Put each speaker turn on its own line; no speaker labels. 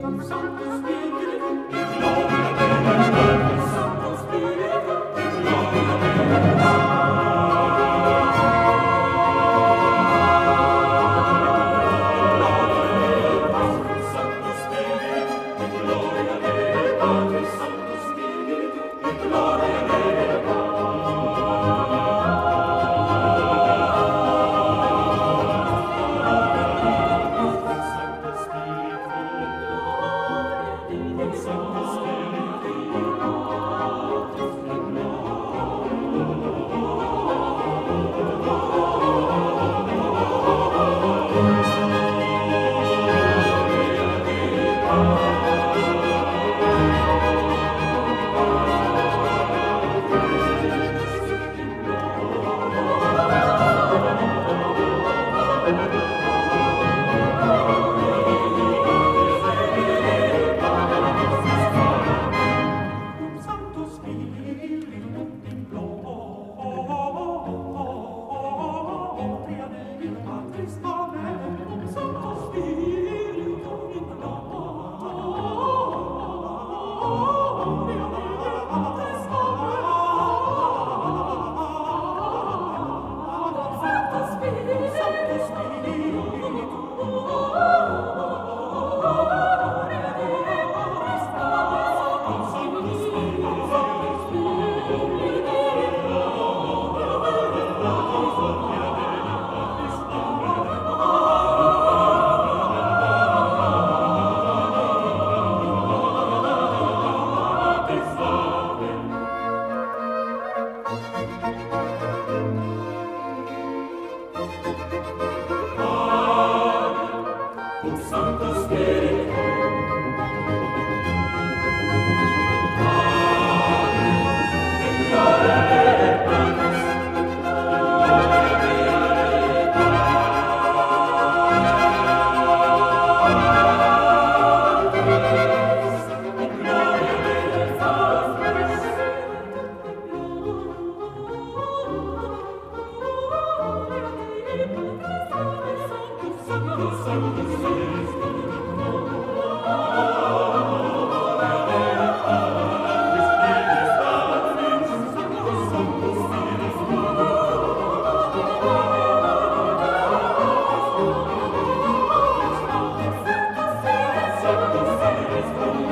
Santo Spirito, gloria Dei, Santo Spirito, gloria Dei, Santo Spirito, gloria Dei, Padre, Santo Spirito, gloria Dei. Santo Spirito, Santo Santo Spirito, gloria Dei, Patris, Amen. Santo Spirito, gloria Dei, Patris, Amen. Santo Spirito, Santo Spirito, gloria Dei, Patris, Amen. Santo Santo Spirito, Santo Spirito,